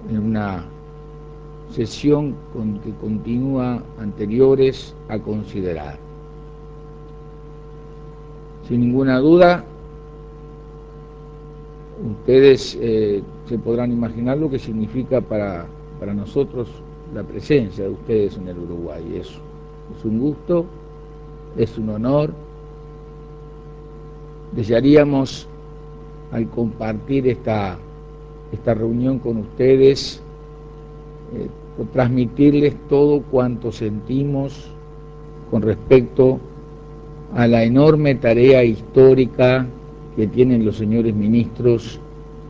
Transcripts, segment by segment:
en una sesión que continúa anteriores a considerar. Sin ninguna duda, ustedes se podrán imaginar lo que significa para nosotros la presencia de ustedes en el Uruguay. Es un gusto, es un honor. Desearíamos, al compartir esta reunión con ustedes, transmitirles todo cuanto sentimos con respecto a la enorme tarea histórica que tienen los señores ministros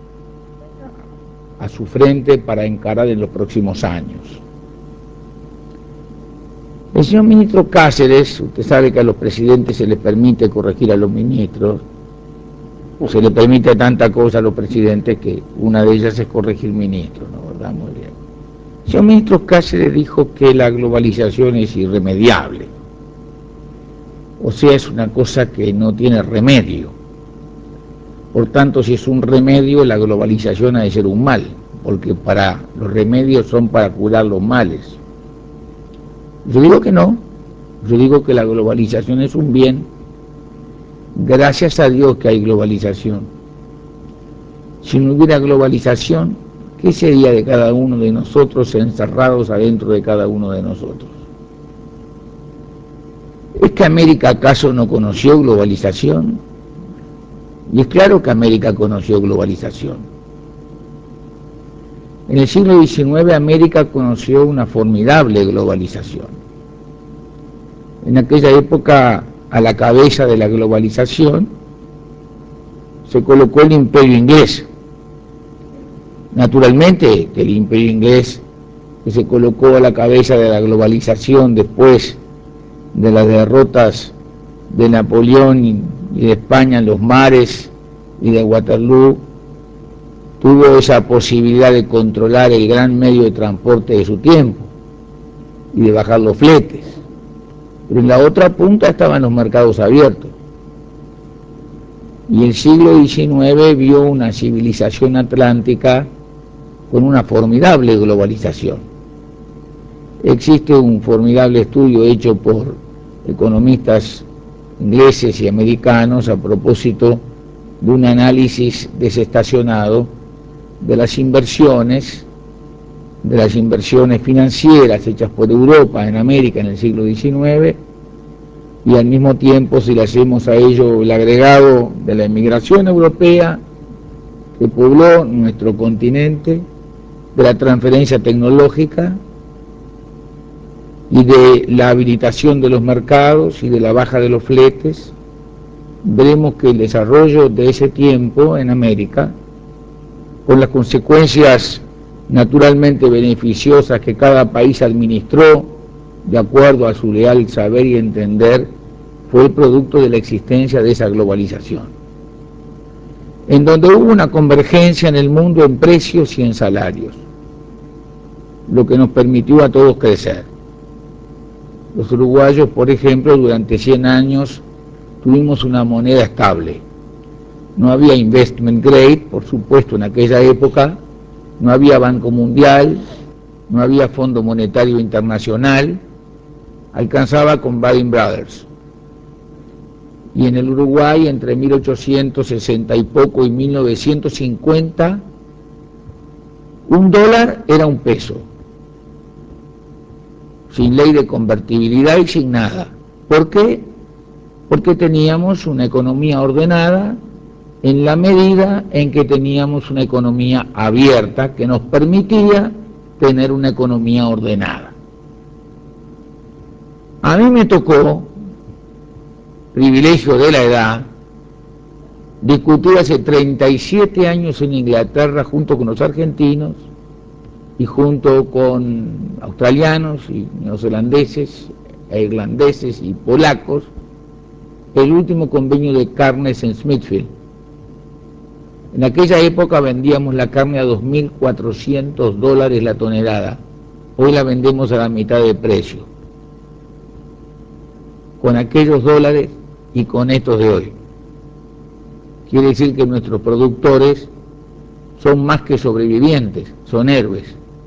a su frente para encarar en los próximos años. El señor ministro Cáceres, usted sabe que a los presidentes se les permite corregir a los ministros, se le permite tanta cosa a los presidentes que una de ellas es corregir ministros, ¿no? ¿Verdad? Muy bien. El señor ministro Cáceres dijo que la globalización es irremediable, o sea, es una cosa que no tiene remedio. Por tanto, si es un remedio, la globalización ha de ser un mal, porque los remedios son para curar los males. Yo digo que no, yo digo que la globalización es un bien. Gracias a Dios que hay globalización. Si no hubiera globalización, ¿qué sería de cada uno de nosotros encerrados adentro de cada uno de nosotros? ¿Es que América acaso no conoció globalización? Y es claro que América conoció globalización. En el siglo XIX América conoció una formidable globalización. En aquella época, a la cabeza de la globalización, se colocó el Imperio Inglés. Naturalmente que el Imperio Inglés, que se colocó a la cabeza de la globalización después de las derrotas de Napoleón y de España en los mares y de Waterloo, tuvo esa posibilidad de controlar el gran medio de transporte de su tiempo y de bajar los fletes. Pero en la otra punta estaban los mercados abiertos. Y el siglo XIX vio una civilización atlántica con una formidable globalización. Existe un formidable estudio hecho por economistas ingleses y americanos a propósito de un análisis desestacionado de las inversiones financieras hechas por Europa en América en el siglo XIX, y al mismo tiempo, si le hacemos a ello el agregado de la inmigración europea que pobló nuestro continente, de la transferencia tecnológica y de la habilitación de los mercados y de la baja de los fletes, veremos que el desarrollo de ese tiempo en América, con las consecuencias naturalmente beneficiosas que cada país administró de acuerdo a su leal saber y entender, fue el producto de la existencia de esa globalización, en donde hubo una convergencia en el mundo en precios y en salarios, lo que nos permitió a todos crecer. Los uruguayos, por ejemplo, durante 100 años tuvimos una moneda estable. No había investment grade, por supuesto, en aquella época, no había Banco Mundial, no había Fondo Monetario Internacional, alcanzaba con Baring Brothers. Y en el Uruguay, entre 1860 y poco y 1950, un dólar era un peso, sin ley de convertibilidad y sin nada. ¿Por qué? Porque teníamos una economía ordenada en la medida en que teníamos una economía abierta que nos permitía tener una economía ordenada. A mí me tocó, privilegio de la edad, discutir hace 37 años en Inglaterra junto con los argentinos y junto con australianos y neozelandeses, e irlandeses y polacos, el último convenio de carnes en Smithfield. En aquella época vendíamos la carne a $2.400 la tonelada, hoy la vendemos a la mitad de precio, con aquellos dólares y con estos de hoy. Quiere decir que nuestros productores son más que sobrevivientes, son héroes.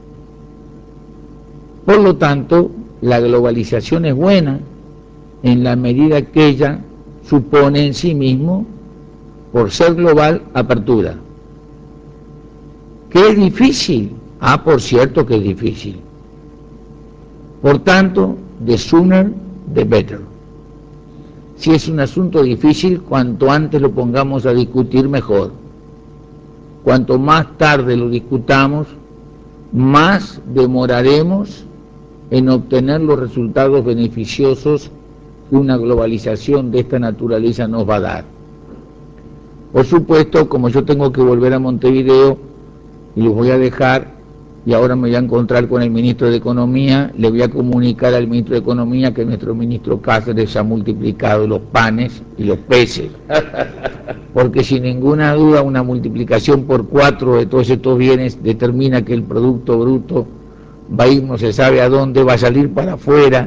Por lo tanto, la globalización es buena en la medida que ella supone en sí mismo, por ser global, apertura. ¿Qué es difícil? Por cierto que es difícil. Por tanto, the sooner, the better. Si es un asunto difícil, cuanto antes lo pongamos a discutir, mejor. Cuanto más tarde lo discutamos, más demoraremos en obtener los resultados beneficiosos que una globalización de esta naturaleza nos va a dar. Por supuesto, como yo tengo que volver a Montevideo y los voy a dejar, y ahora me voy a encontrar con el ministro de Economía, le voy a comunicar al ministro de Economía que nuestro ministro Cáceres ha multiplicado los panes y los peces, porque sin ninguna duda una multiplicación por 4 de todos estos bienes determina que el Producto Bruto va a ir no se sabe a dónde, va a salir para afuera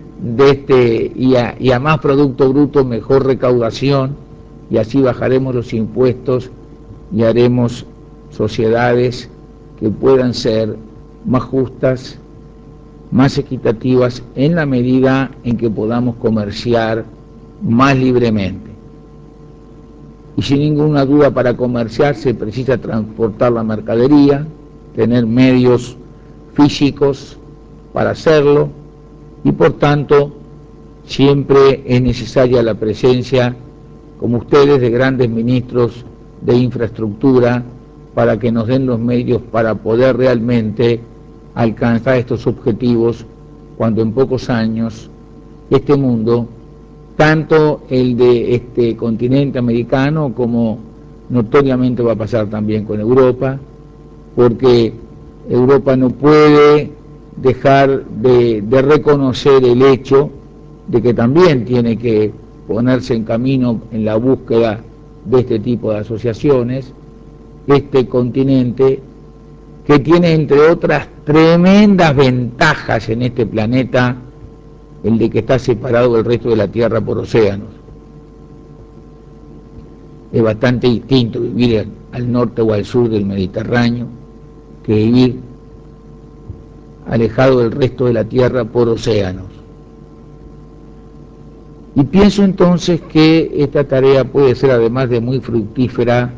de y a más Producto Bruto mejor recaudación, y así bajaremos los impuestos y haremos sociedades que puedan ser más justas, más equitativas, en la medida en que podamos comerciar más libremente. Y sin ninguna duda, para comerciar se precisa transportar la mercadería, tener medios físicos para hacerlo, y por tanto siempre es necesaria la presencia, como ustedes, de grandes ministros de infraestructura, para que nos den los medios para poder realmente alcanzar estos objetivos, cuando en pocos años este mundo, tanto el de este continente americano como notoriamente va a pasar también con Europa, porque Europa no puede dejar de reconocer el hecho de que también tiene que ponerse en camino en la búsqueda de este tipo de asociaciones. Este continente, que tiene entre otras tremendas ventajas en este planeta, el de que está separado del resto de la Tierra por océanos. Es bastante distinto vivir al norte o al sur del Mediterráneo que vivir alejado del resto de la Tierra por océanos. Y pienso entonces que esta tarea puede ser, además de muy fructífera,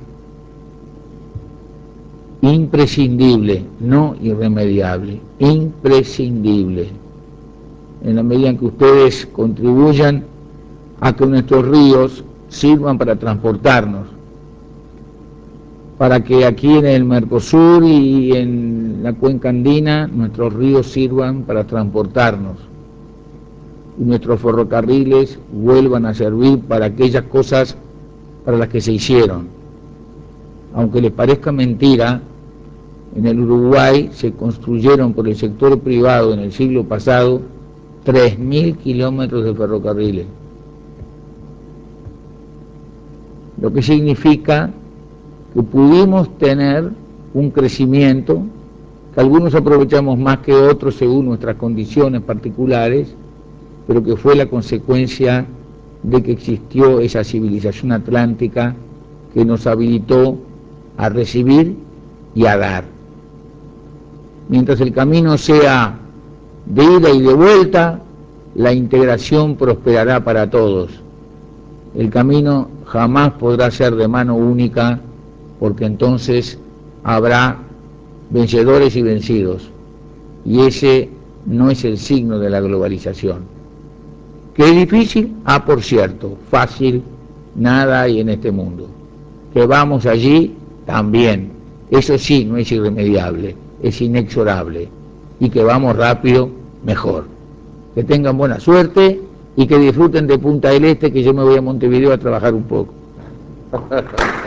imprescindible, no irremediable, imprescindible, en la medida en que ustedes contribuyan a que nuestros ríos sirvan para transportarnos, para que aquí en el Mercosur y en la cuenca andina nuestros ríos sirvan para transportarnos, y nuestros ferrocarriles vuelvan a servir para aquellas cosas para las que se hicieron. Aunque les parezca mentira, en el Uruguay se construyeron por el sector privado en el siglo pasado 3.000 kilómetros de ferrocarriles, lo que significa que pudimos tener un crecimiento que algunos aprovechamos más que otros según nuestras condiciones particulares, pero que fue la consecuencia de que existió esa civilización atlántica que nos habilitó a recibir y a dar. Mientras el camino sea de ida y de vuelta, la integración prosperará para todos. El camino jamás podrá ser de mano única, porque entonces habrá vencedores y vencidos, y ese no es el signo de la globalización. ¿Que es difícil? Por cierto, fácil nada hay en este mundo. Que vamos allí, también. Eso sí, no es irremediable, es inexorable. Y que vamos rápido, mejor. Que tengan buena suerte y que disfruten de Punta del Este, que yo me voy a Montevideo a trabajar un poco.